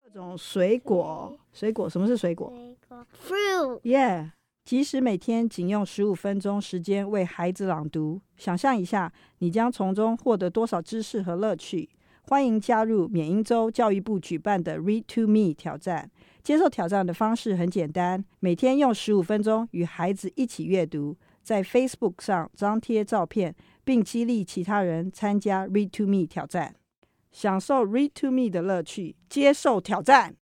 各种水果，什么是水果 ？Fruit。 Yeah， 即使每天仅用15分钟时间为孩子朗读，想象一下，你将从中获得多少知识和乐趣？欢迎加入缅因州教育部举办的 Read to Me 挑战。接受挑战的方式很简单，每天用15分钟与孩子一起阅读，在 Facebook 上张贴照片，并激励其他人参加 Read to Me 挑战。享受 Read to Me 的乐趣，接受挑战。